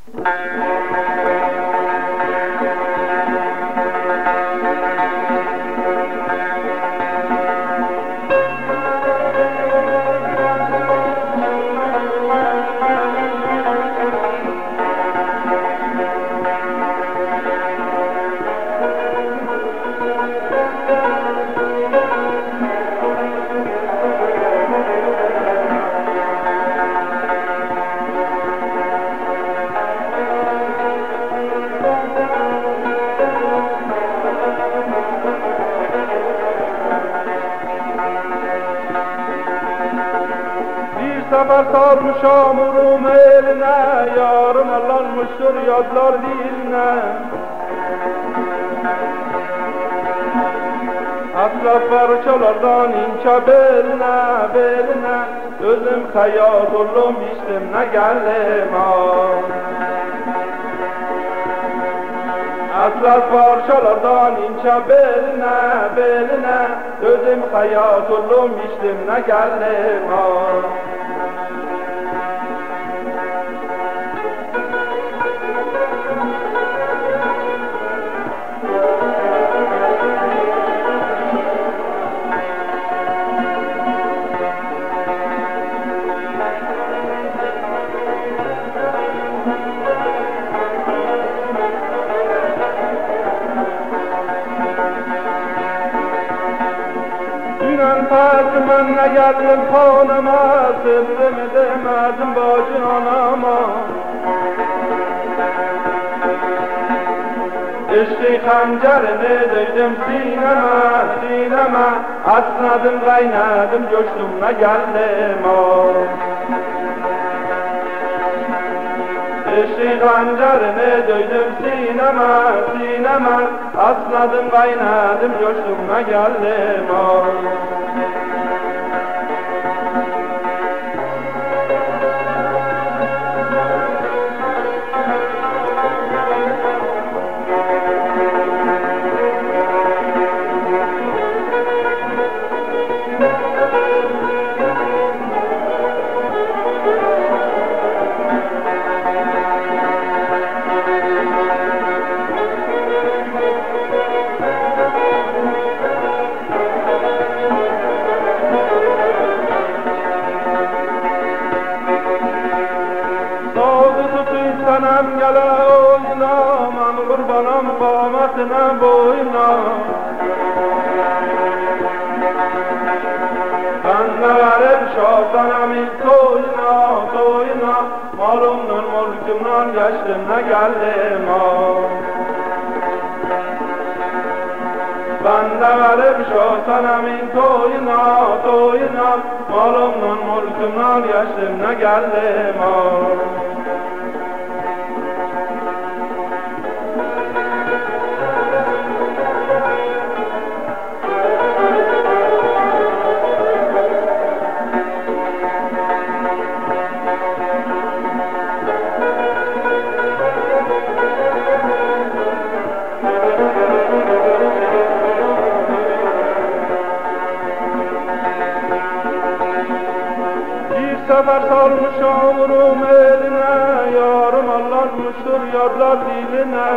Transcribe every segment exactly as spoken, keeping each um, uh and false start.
Sefer sarmışam urum eline, yarım allanmıştır yadlar diline. Atlas parçalardan ince beline, beline, özüm hayat oldum içtim ne geldim ah. Atlas parçalardan ince beline, beline, özüm hayat oldum içtim ne geldim ah. Ben ne geldim kanıma, sırrımı demedim bacı anama. İşte hançerini döydüm sineme, sineme, asnadım kaynadım coştum ne geldim o. İşte hançerini döydüm sineme, sineme, asnadım kaynadım coştum ne geldim o. Sanam gele oyna, man kurbanam kametine boyuna. Ben de verip şahsanamın toyuna, toyuna, malumdan mulkumdan geçtim ne geldim ah. Ben de verip şahsanamın toyuna, toyuna, malumdan mulkumdan geçtim ne geldim ah. Sefer sarmışam urum eline, yarım allanmıştır yadlar diline.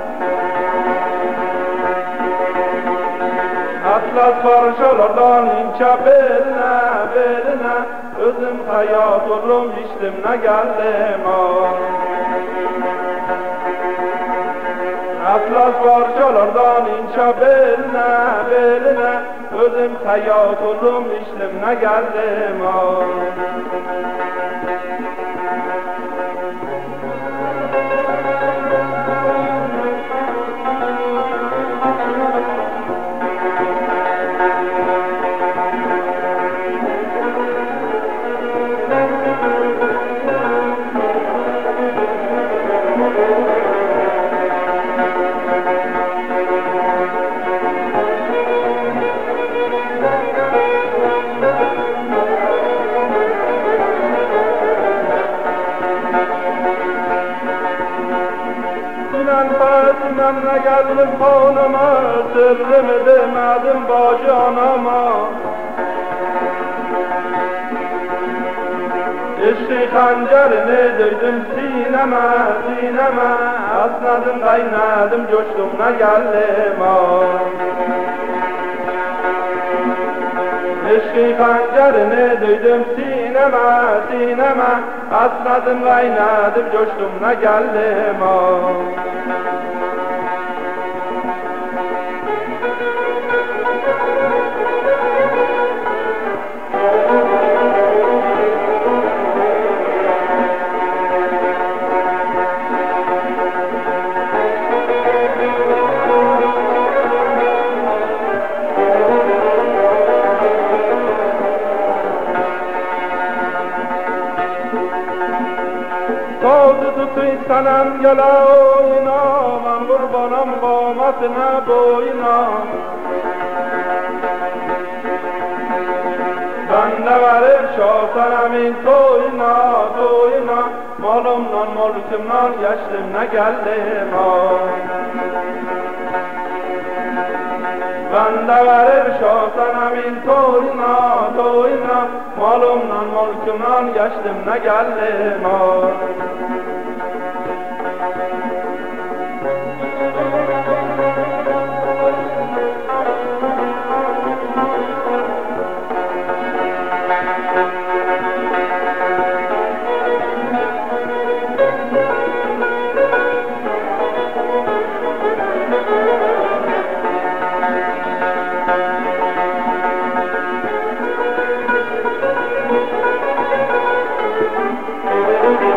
Atlas parçalardan ince beline, beline, özüm hayat oldum içtim ne geldim ah. Atlas parçalardan ince beline, beline, özüm hayat oldum içtim ne geldim ah. Ben ne geldim kanıma, sırrımı demedim bacı anama. İşte hançerini döydüm sineme, sineme. Asladım kaynadım coştum ne geldim ah. Eşki kancarını duydum sineme sineme, asladım kaynadım coştum ne geldim ah. Sazı tutuysanam yola oyna, man kurbanam qamatına boyuna. Bende varır şahsanamin toyuna, toyuna, malımdan mülkümden geçtim ne geldim ah. Bende varır şahsanamin toyuna, toyuna, malımdan mülkümden geçtim ne geldim ah. Thank you.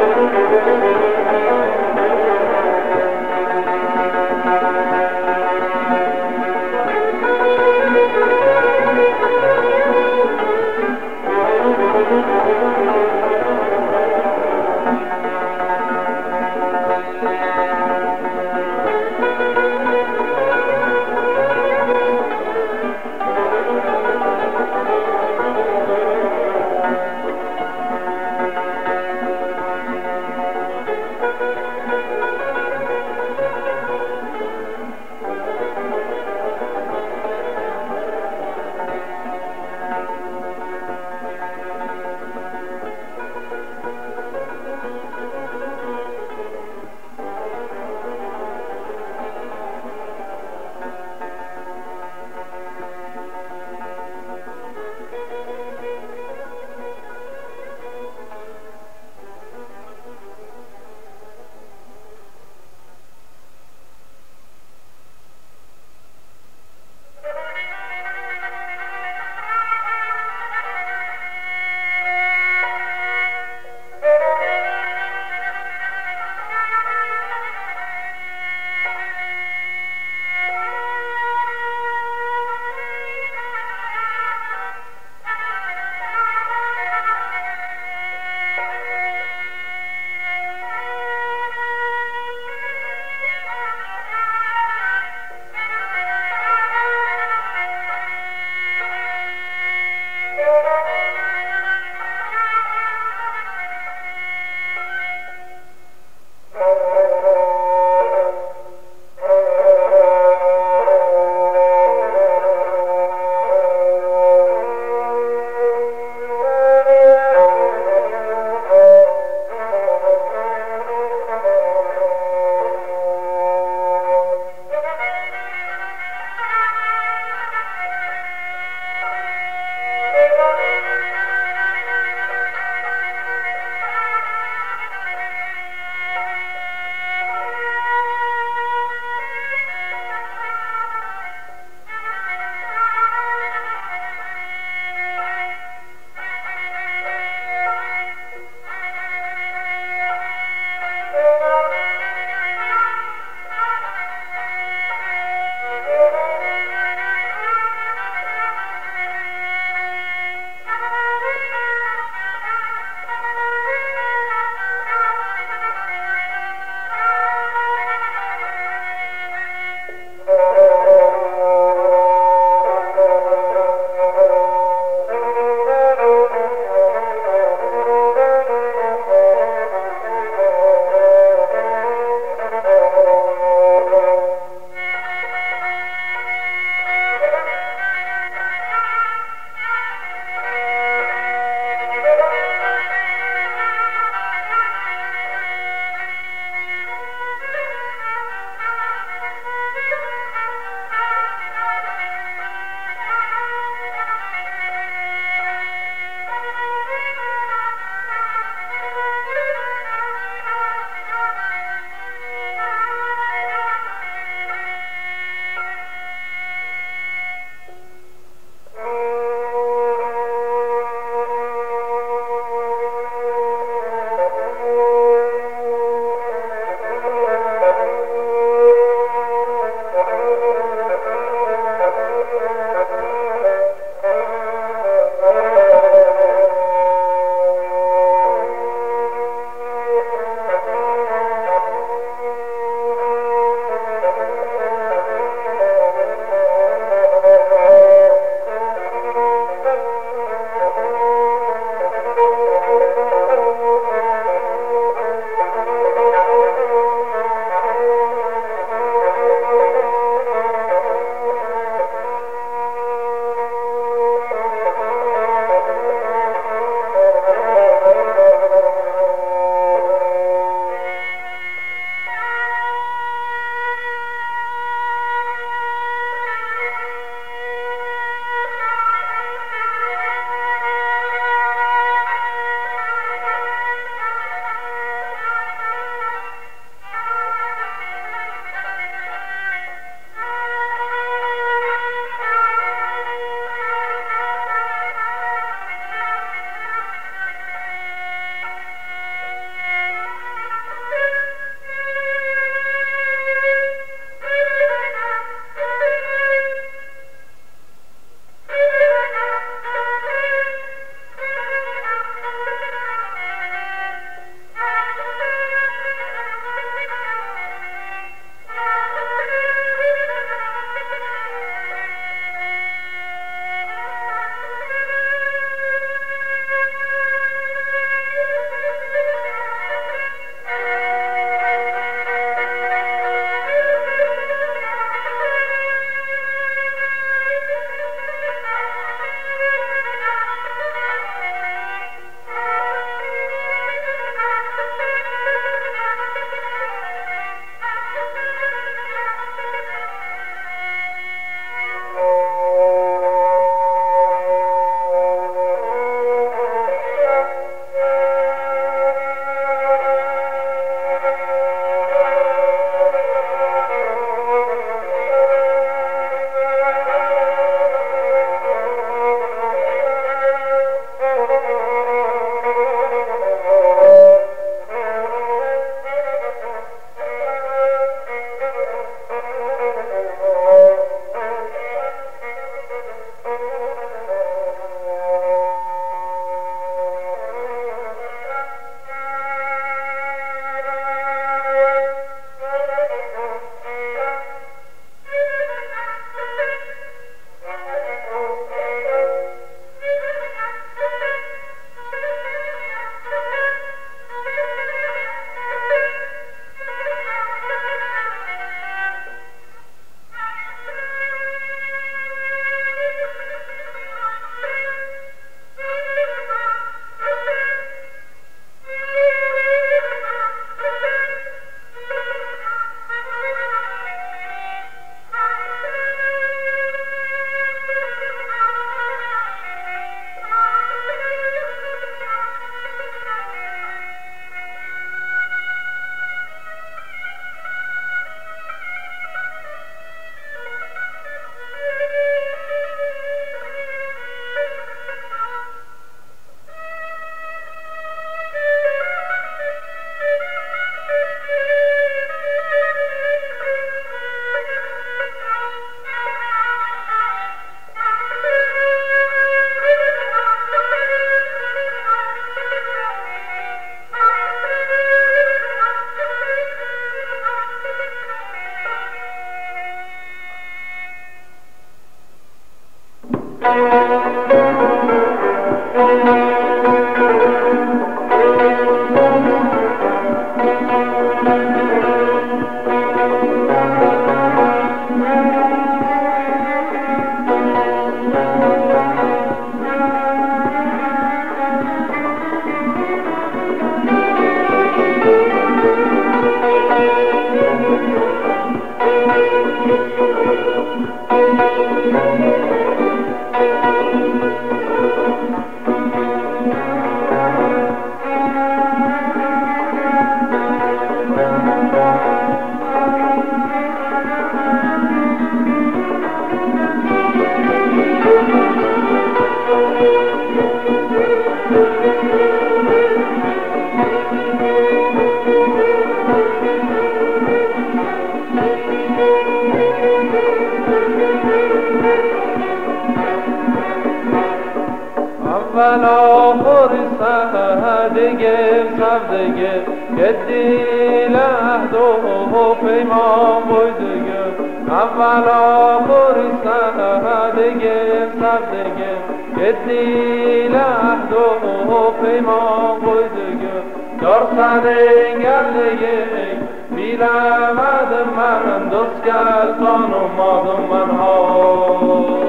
سبدگه گدیل عهد و پیمان بودگه اول آخری سبدگه سبدگه گدیل عهد و پیمان بودگه دار سنگلگه بیرمد من دوست گلتان و مادم من ها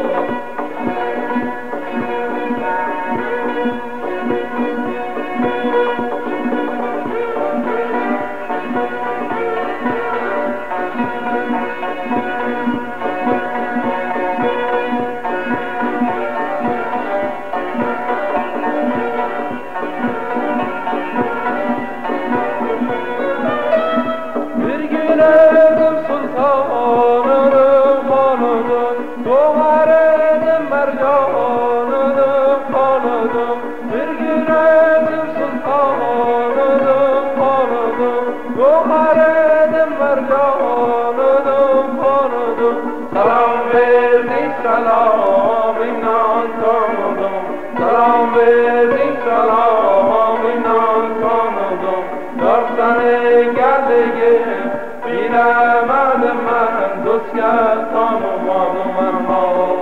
سلام اینان کامدم سلام بدین سلام اینان کامدم دارستن گردگه بیرمد من دوست گلتان و مادم من ها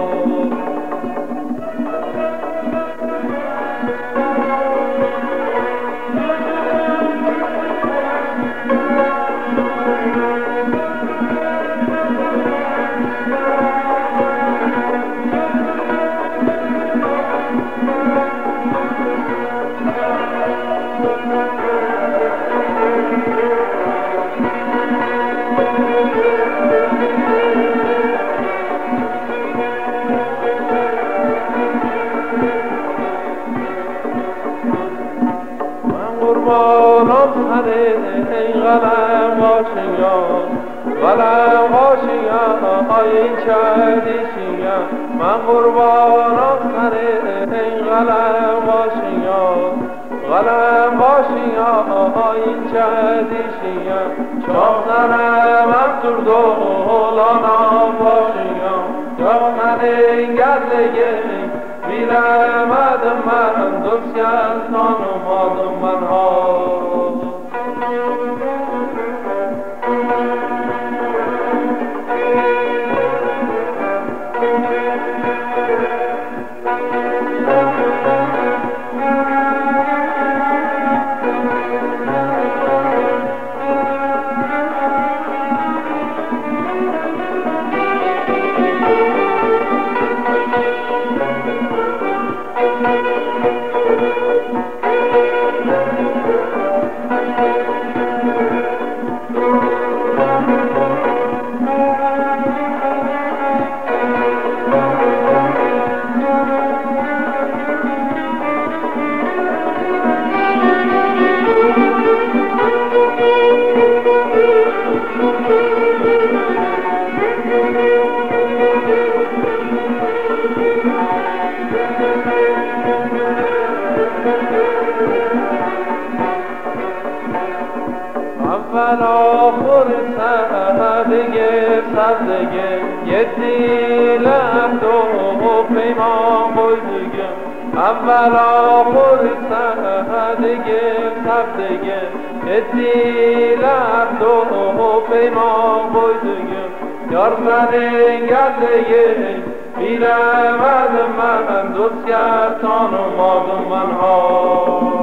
قربانم هنه ای غلم واشنگان غلم واشنگان های این چهدیشنگان من قربانم هنه ای غلم واشنگان غلم واشنگان های این چهدیشنگان چاق زنم هم تر دولانم واشنگان چاق زنم گردگه بیرمد من دوست گلتان و مادم من ها اول آخر سبدگه سبدگه یه دیل عهد و پیمان بودگه اول آخر سبدگه سبدگه یه دیل عهد و پیمان بودگه یار سنگلگه بیرمد من دوست گلتان و مادم من ها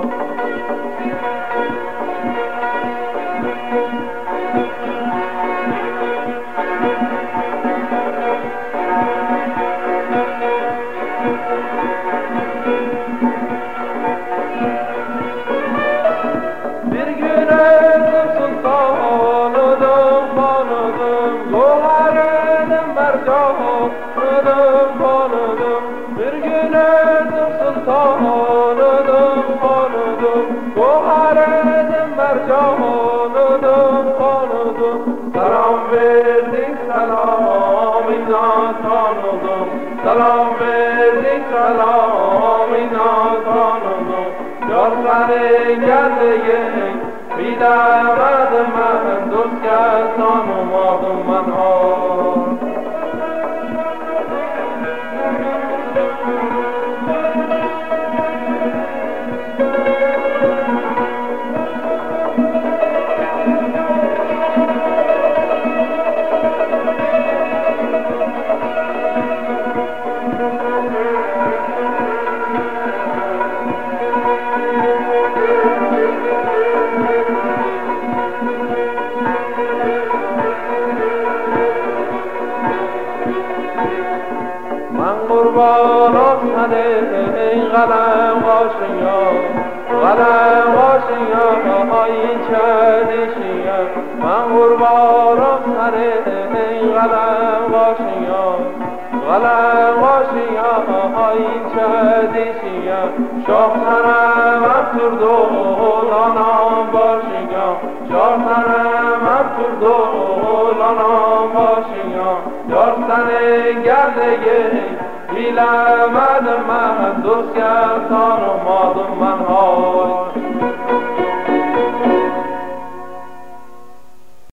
سلام بدین سلام اینا خانم یار سنگلگه بیرمد من دوست گلتان و مادم من ها قلم باشیم آیین چدیشیم من قربانم سر این قلم باشیم قلم باشیم آیین چدیشیم شاه سرم افسر دولانم باشیم شاه سرم افسر دولانم باشیم یار سر گردگی بیلمد من دوست گردان و مادم من های